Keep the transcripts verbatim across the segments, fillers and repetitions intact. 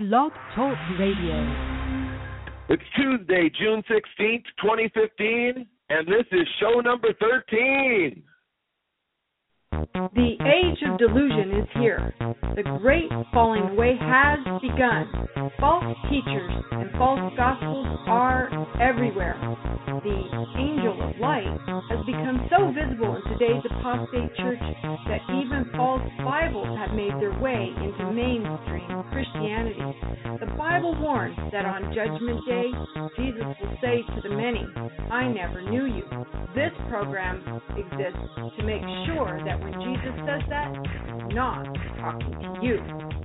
Blog Talk Radio. It's Tuesday, June sixteenth, twenty fifteen, and this is show number thirteen. The age of delusion is here. The great falling away has begun. False teachers and false gospels are everywhere. The angel of light has become so visible in today's apostate church that even false Bibles have made their way into mainstream Christianity. The Bible warns that on Judgment Day, Jesus will say to the many, "I never knew you." This program exists to make sure that when Jesus says that, he's not talking to you.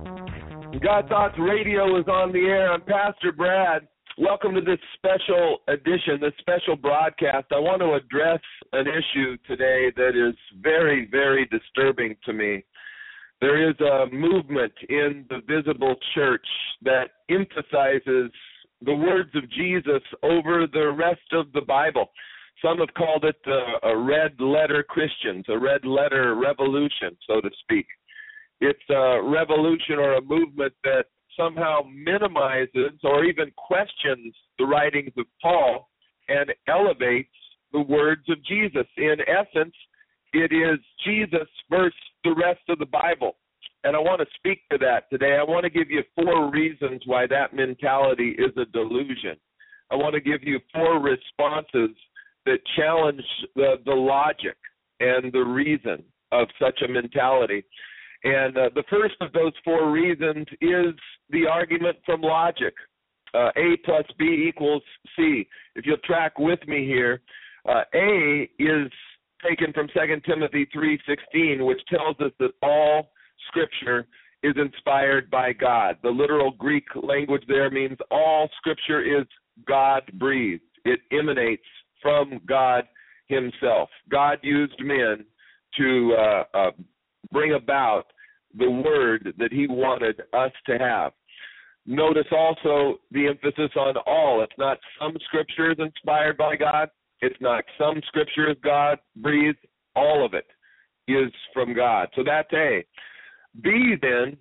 God Thoughts Radio is on the air. I'm Pastor Brad. Welcome to this special edition, this special broadcast. I want to address an issue today that is very, very disturbing to me. There is a movement in the visible church that emphasizes the words of Jesus over the rest of the Bible. Some have called it uh, a red letter Christians, a red letter revolution, so to speak. It's a revolution or a movement that somehow minimizes or even questions the writings of Paul and elevates the words of Jesus. In essence, it is Jesus versus the rest of the Bible. And I want to speak to that today. I want to give you four reasons why that mentality is a delusion. I want to give you four responses that challenge the, the logic and the reason of such a mentality. And uh, the first of those four reasons is the argument from logic. Uh, A plus B equals C. If you'll track with me here, uh, A is taken from Second Timothy three sixteen, which tells us that all Scripture is inspired by God. The literal Greek language there means all Scripture is God-breathed. It emanates from God himself. God used men to uh, uh, bring about the word that he wanted us to have. Notice also the emphasis on all. It's not some Scripture is inspired by God. It's not some Scripture is God-breathed. All of it is from God. So that's A. B, then,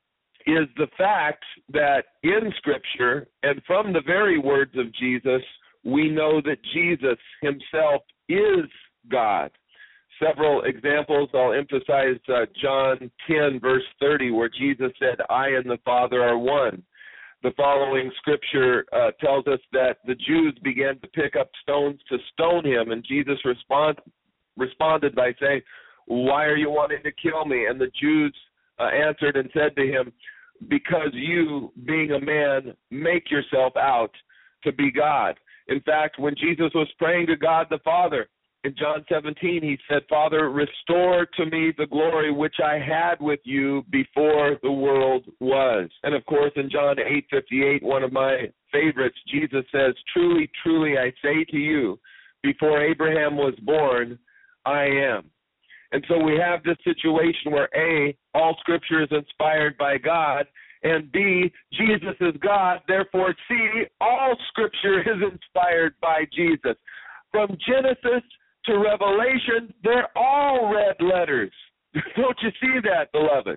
is the fact that in Scripture and from the very words of Jesus, we know that Jesus himself is God. Several examples, I'll emphasize uh, John ten, verse thirty, where Jesus said, "I and the Father are one." The following scripture uh, tells us that the Jews began to pick up stones to stone him, and Jesus respond, responded by saying, "Why are you wanting to kill me?" And the Jews uh, answered and said to him, "Because you, being a man, make yourself out to be God." In fact, when Jesus was praying to God the Father, in John seventeen, he said, "Father, restore to me the glory which I had with you before the world was." And of course, in John eight fifty-eight, one of my favorites, Jesus says, "Truly, truly, I say to you, before Abraham was born, I am." And so we have this situation where A, all Scripture is inspired by God, and B, Jesus is God, therefore C, all Scripture is inspired by Jesus. From Genesis to Revelation, they're all red letters. Don't you see that, beloved?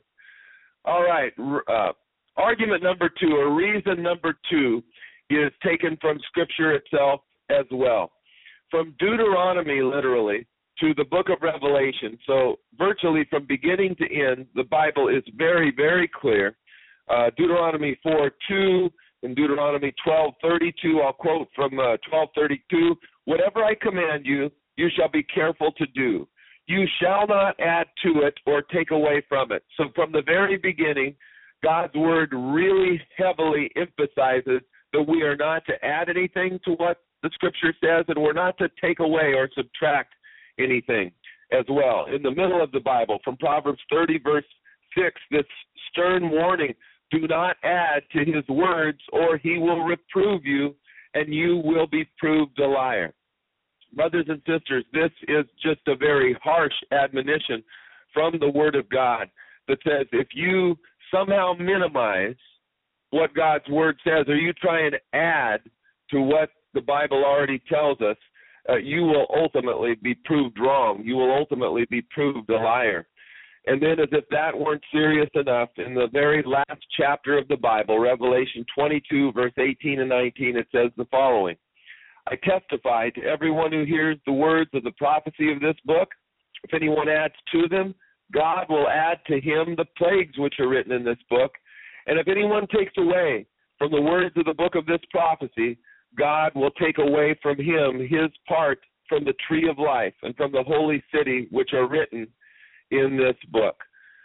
All right, uh, argument number two, or reason number two, is taken from Scripture itself as well. From Deuteronomy, literally, to the book of Revelation, so virtually from beginning to end, the Bible is very, very clear. Uh, Deuteronomy four two and Deuteronomy twelve thirty-two, I'll quote from uh, twelve thirty-two, "Whatever I command you, you shall be careful to do. You shall not add to it or take away from it." So from the very beginning, God's word really heavily emphasizes that we are not to add anything to what the Scripture says, and we're not to take away or subtract anything as well. In the middle of the Bible, from Proverbs thirty, verse six, this stern warning, "Do not add to his words, or he will reprove you, and you will be proved a liar." Brothers and sisters, this is just a very harsh admonition from the Word of God that says if you somehow minimize what God's Word says, or you try and add to what the Bible already tells us, uh, you will ultimately be proved wrong. You will ultimately be proved a liar. And then, as if that weren't serious enough, in the very last chapter of the Bible, Revelation twenty-two, verse eighteen and nineteen, it says the following: I testify to everyone who hears the words of the prophecy of this book. If anyone adds to them, God will add to him the plagues which are written in this book. And if anyone takes away from the words of the book of this prophecy, God will take away from him his part from the tree of life and from the holy city which are written in this book.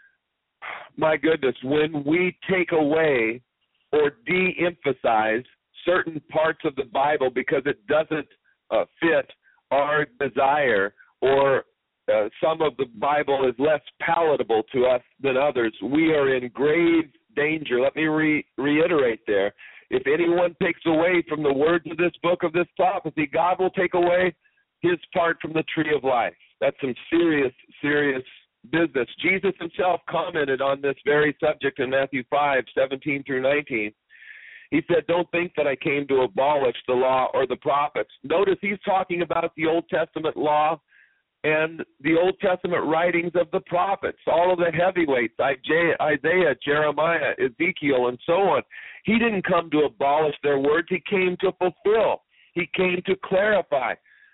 My goodness, when we take away or de-emphasize certain parts of the Bible because it doesn't uh, fit our desire, or uh, some of the Bible is less palatable to us than others, we are in grave danger. Let me re- reiterate there. If anyone takes away from the words of this book of this prophecy, God will take away his part from the tree of life. That's some serious, serious business. Jesus himself commented on this very subject in Matthew five, seventeen through nineteen. He said, don't think that I came to abolish the law or the prophets. Notice he's talking about the Old Testament law and the Old Testament writings of the prophets, all of the heavyweights, Isaiah, Jeremiah, Ezekiel, and so on. He didn't come to abolish their words. He came to fulfill. He came to clarify.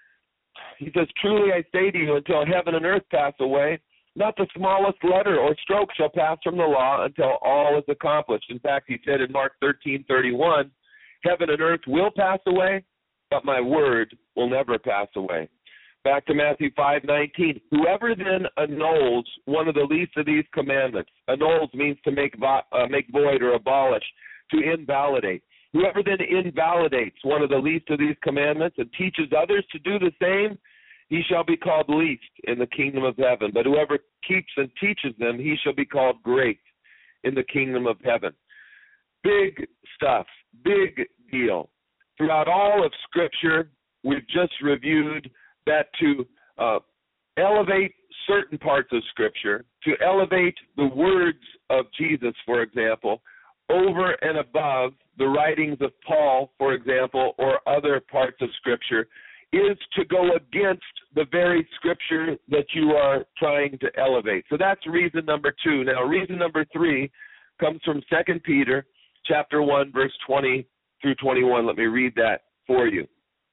He says, truly I say to you, until heaven and earth pass away, not the smallest letter or stroke shall pass from the law until all is accomplished. In fact, he said in Mark thirteen thirty-one, heaven and earth will pass away, but my word will never pass away. Back to Matthew five nineteen, whoever then annuls one of the least of these commandments, annuls means to make vo- uh, make void or abolish, to invalidate. Whoever then invalidates one of the least of these commandments and teaches others to do the same, he shall be called least in the kingdom of heaven. But whoever keeps and teaches them, he shall be called great in the kingdom of heaven. Big stuff, big deal. Throughout all of Scripture, we've just reviewed that to uh, elevate certain parts of Scripture, to elevate the words of Jesus, for example, over and above the writings of Paul, for example, or other parts of Scripture, is to go against the very Scripture that you are trying to elevate. So that's reason number two. Now, reason number three comes from Second Peter chapter one, verse twenty through twenty-one. Let me read that for you.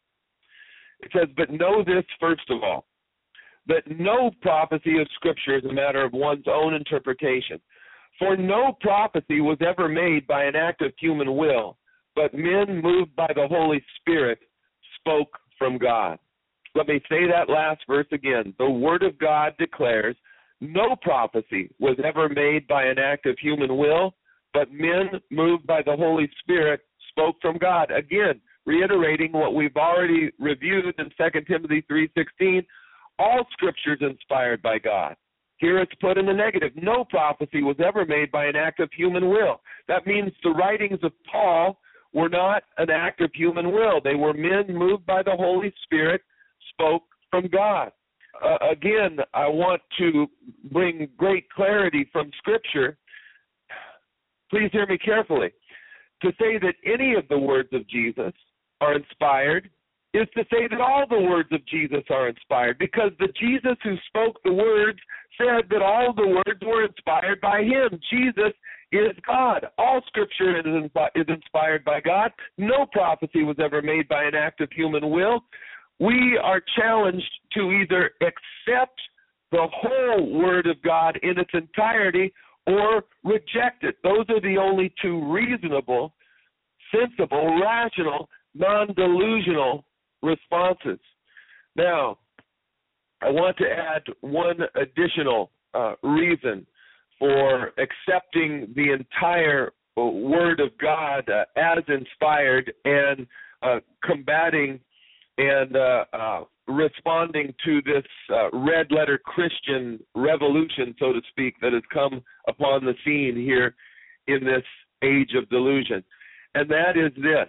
It says, but know this first of all, that no prophecy of Scripture is a matter of one's own interpretation. For no prophecy was ever made by an act of human will, but men moved by the Holy Spirit spoke from God. Let me say that last verse again. The Word of God declares, no prophecy was ever made by an act of human will, but men moved by the Holy Spirit spoke from God. Again, reiterating what we've already reviewed in Second Timothy three sixteen, all Scripture is inspired by God. Here it's put in the negative. No prophecy was ever made by an act of human will. That means the writings of Paul were not an act of human will. They were men moved by the Holy Spirit, spoke from God. Uh, again, I want to bring great clarity from Scripture. Please hear me carefully. To say that any of the words of Jesus are inspired is to say that all the words of Jesus are inspired, because the Jesus who spoke the words said that all the words were inspired by him. Jesus is God. All Scripture is, is inspired by God. No prophecy was ever made by an act of human will. We are challenged to either accept the whole Word of God in its entirety or reject it. Those are the only two reasonable, sensible, rational, non-delusional responses. Now, I want to add one additional uh, reason for accepting the entire uh, Word of God uh, as inspired and uh, combating and uh, uh, responding to this uh, red-letter Christian revolution, so to speak, that has come upon the scene here in this age of delusion. And that is this.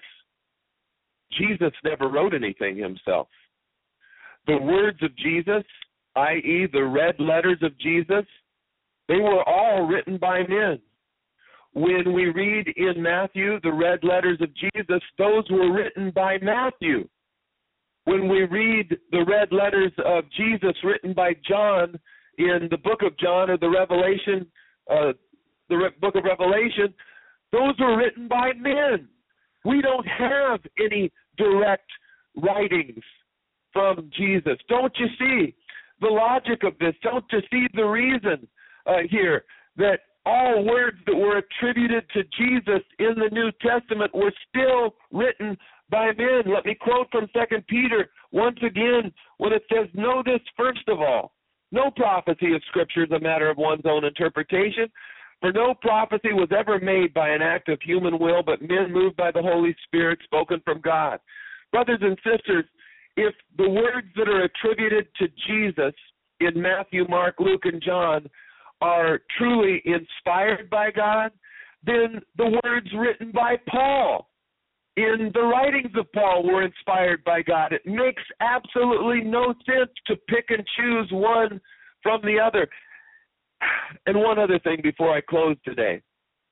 Jesus never wrote anything himself. The words of Jesus, that is the red letters of Jesus, they were all written by men. When we read in Matthew the red letters of Jesus, those were written by Matthew. When we read the red letters of Jesus written by John, in the book of John or the Revelation, uh, the Re- book of Revelation, those were written by men. We don't have any direct writings from Jesus. Don't you see the logic of this? Don't you see the reason uh, here that all words that were attributed to Jesus in the New Testament were still written by men? Let me quote from Second Peter once again when it says, "Know this first of all, no prophecy of Scripture is a matter of one's own interpretation, for no prophecy was ever made by an act of human will, but men moved by the Holy Spirit, spoken from God." Brothers and sisters, if the words that are attributed to Jesus in Matthew, Mark, Luke, and John are truly inspired by God, then the words written by Paul in the writings of Paul were inspired by God. It makes absolutely no sense to pick and choose one from the other. And one other thing before I close today.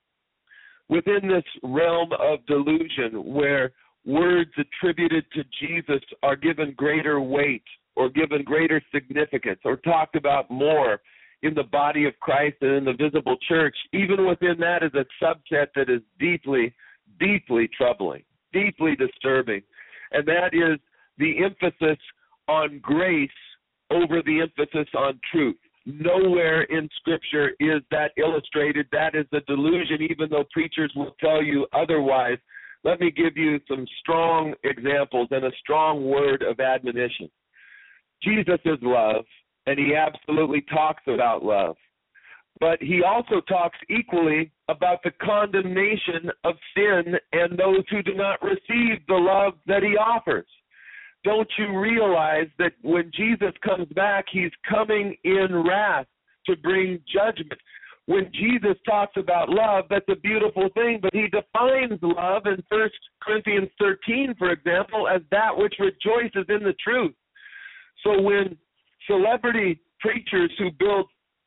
Within this realm of delusion where words attributed to Jesus are given greater weight or given greater significance or talked about more in the body of Christ and in the visible church, even within that is a subset that is deeply, deeply troubling, deeply disturbing, and that is the emphasis on grace over the emphasis on truth. Nowhere in Scripture is that illustrated. That is a delusion, even though preachers will tell you otherwise. Let me give you some strong examples and a strong word of admonition. Jesus is love, and he absolutely talks about love. But he also talks equally about the condemnation of sin and those who do not receive the love that he offers. Don't you realize that when Jesus comes back, he's coming in wrath to bring judgment? When Jesus talks about love, that's a beautiful thing, but he defines love in First Corinthians thirteen, for example, as that which rejoices in the truth. So when celebrity preachers who build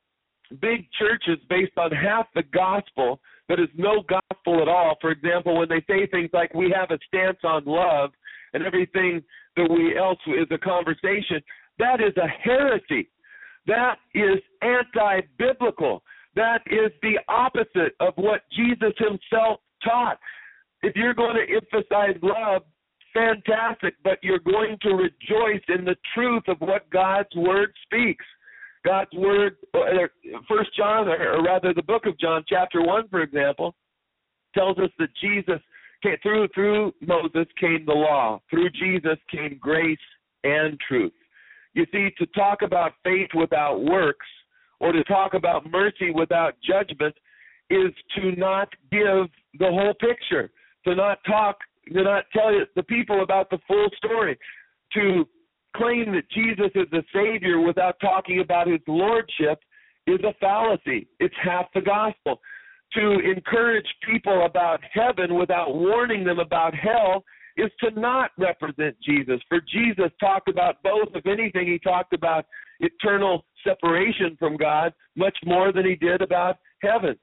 big churches based on half the gospel, that is no gospel at all, for example, when they say things like, we have a stance on love, and everything that we else is a conversation, that is a heresy. That is anti-biblical. That is the opposite of what Jesus himself taught. If you're going to emphasize love, fantastic, but you're going to rejoice in the truth of what God's word speaks. God's word, First John, or rather the book of John, chapter one, for example, tells us that Jesus came, through through Moses came the law. Through Jesus came grace and truth. You see, to talk about faith without works, or to talk about mercy without judgment, is to not give the whole picture, to not talk, to not tell the people about the full story, to claim that Jesus is the Savior without talking about his lordship is a fallacy. It's half the gospel. To encourage people about heaven without warning them about hell is to not represent Jesus. For Jesus talked about both. If anything, he talked about eternal separation from God much more than he did about heaven.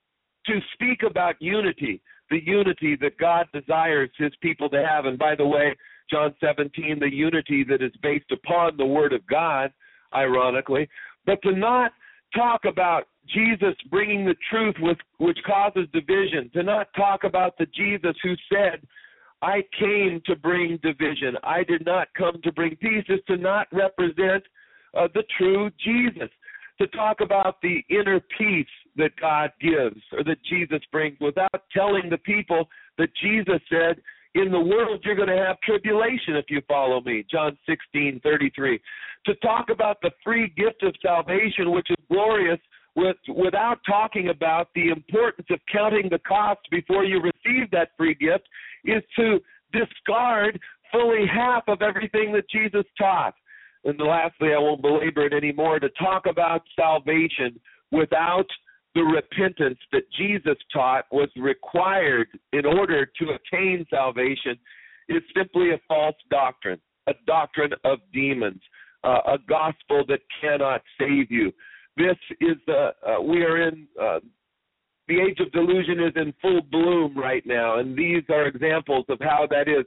To speak about unity, the unity that God desires his people to have, and by the way, John seventeen, the unity that is based upon the Word of God, ironically, but to not talk about Jesus bringing the truth with, which causes division, to not talk about the Jesus who said, I came to bring division, I did not come to bring peace, is to not represent uh, the true Jesus. To talk about the inner peace that God gives or that Jesus brings without telling the people that Jesus said, in the world you're going to have tribulation if you follow me, John sixteen thirty-three. To talk about the free gift of salvation, which is glorious, with, without talking about the importance of counting the cost before you receive that free gift, is to discard fully half of everything that Jesus taught. And lastly, I won't belabor it anymore, to talk about salvation without the repentance that Jesus taught was required in order to attain salvation is simply a false doctrine, a doctrine of demons, uh, a gospel that cannot save you. This is the, uh, we are in, uh, the age of delusion is in full bloom right now, and these are examples of how that is.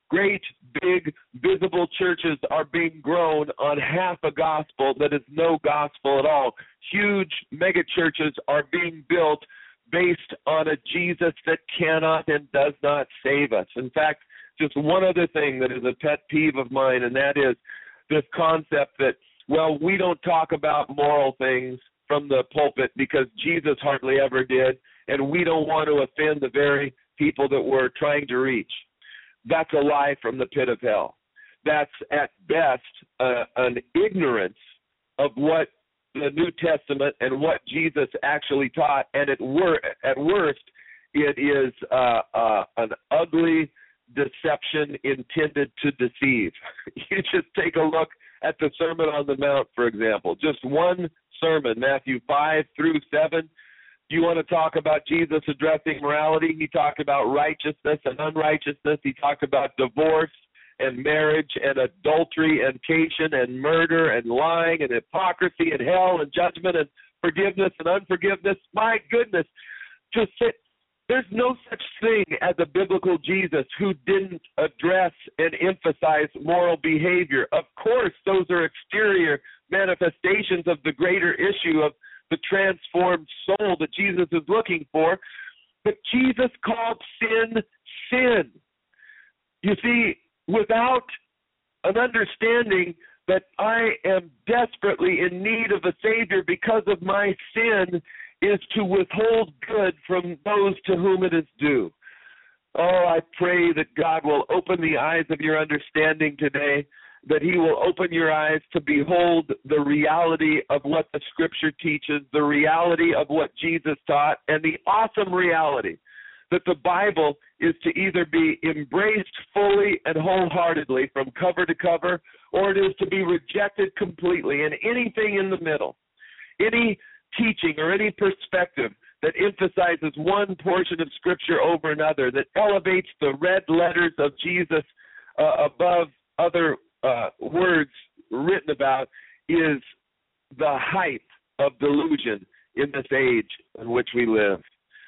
great, big, visible churches are being grown on half a gospel that is no gospel at all. Huge mega churches are being built based on a Jesus that cannot and does not save us. In fact, just one other thing that is a pet peeve of mine, and that is this concept that, well, we don't talk about moral things from the pulpit because Jesus hardly ever did, and we don't want to offend the very people that we're trying to reach. That's a lie from the pit of hell. That's at best uh, an ignorance of what the New Testament and what Jesus actually taught, and at, wor- at worst, it is uh, uh, an ugly deception intended to deceive. You just take a look at the Sermon on the Mount, for example. Just one sermon, Matthew five through seven. You want to talk about Jesus addressing morality? He talked about righteousness and unrighteousness. He talked about divorce and marriage and adultery and cation and murder and lying and hypocrisy and hell and judgment and forgiveness and unforgiveness. My goodness, just sit. There's no such thing as a biblical Jesus who didn't address and emphasize moral behavior. Of course, those are exterior manifestations of the greater issue of the transformed soul that Jesus is looking for. But Jesus called sin, sin. You see, without an understanding that I am desperately in need of a Savior because of my sin, is to withhold good from those to whom it is due. Oh, I pray that God will open the eyes of your understanding today, that he will open your eyes to behold the reality of what the Scripture teaches, the reality of what Jesus taught, and the awesome reality that the Bible is to either be embraced fully and wholeheartedly from cover to cover, or it is to be rejected completely, and anything in the middle. Any teaching or any perspective that emphasizes one portion of Scripture over another, that elevates the red letters of Jesus uh, above other uh, words written about, is the height of delusion in this age in which we live.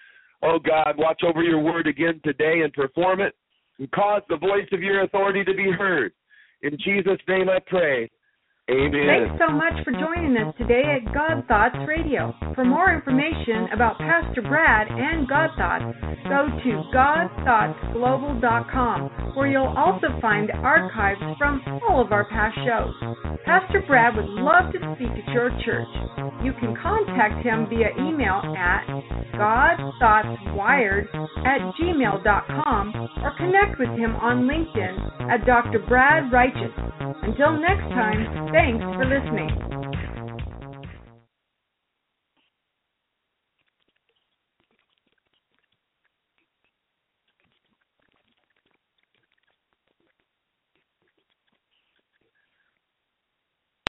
Oh God, watch over your word again today and perform it, and cause the voice of your authority to be heard. In Jesus' name I pray. Amen. Thanks so much for joining us today at God Thoughts Radio. For more information about Pastor Brad and God Thoughts, go to god thoughts global dot com, where you'll also find archives from all of our past shows. Pastor Brad would love to speak at your church. You can contact him via email at god thoughts wired at gmail dot com or connect with him on LinkedIn at Doctor Brad Righteous. Until next time, thanks for listening.